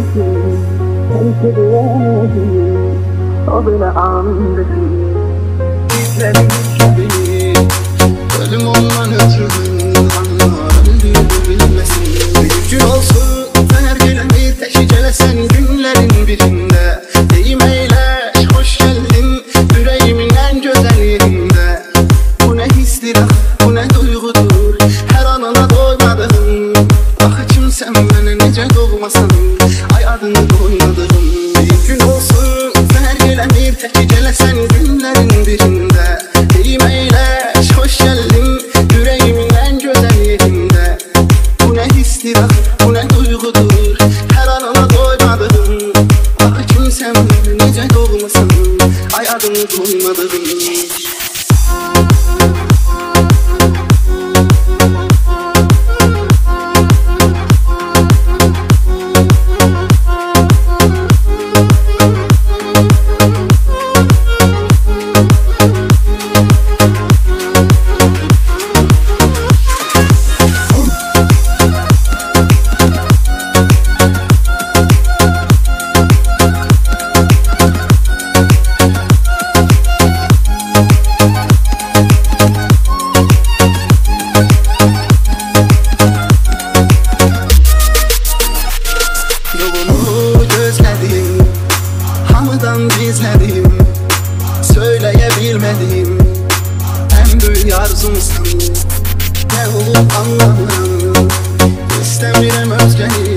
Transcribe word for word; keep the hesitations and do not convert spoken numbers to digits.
bilmesin, kimse diyemedim. O bile andı ki izledim beni. Ölüm ondan ötürü anla öldüğünü bilmesin. Mümkün olsun her gelemir teşicelesen günlerin birinde. Deyim eyleş hoş geldin yüreğimin en güzel yerinde. Bu ne histir ah bu ne duygudur her anına doymadım. Ah kimsen bana nece doğmasın ay adını koymadım. Mümkün olsun her gelemir teşicelesen günlerin birinde. Deyim eyleş hoş geldin yüreğimin en güzel yerinde. Bu ne histir ah bu ne duygudur her anına doymadım. Ah kimsen bana nece doğmasın ay adını koymadım. Yolunu gözledim, hamıdan gizledim, söyleyebilmedim. En büyük arzumsun, ne olup anlamam. İstemiyorum özgeni